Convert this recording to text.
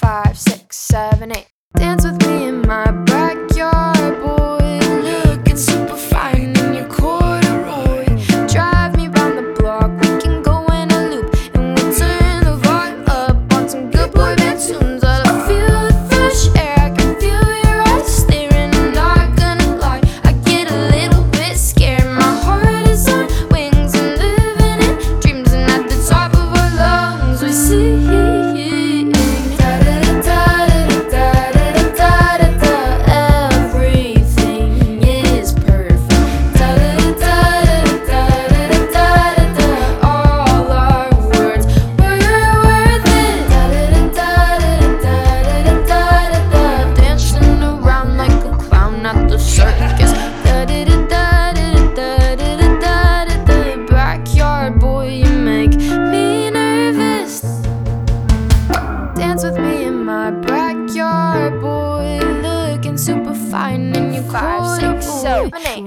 5, 6, 7, 8. Dance with me in my backyard, boy. Looking super fine in your corduroy. Drive me round the block, we can go in a loop, and we'll turn the vibe up on some good boy band tunes. I feel the fresh air, I can feel your eyes staring. I'm not gonna lie, I get a little bit scared. My heart is on wings and living in dreams, and at the top of our lungs we sing. Backyard boy, you make me nervous. Dance with me in my backyard, boy. Looking super fine in your 5, 6, 7, 8.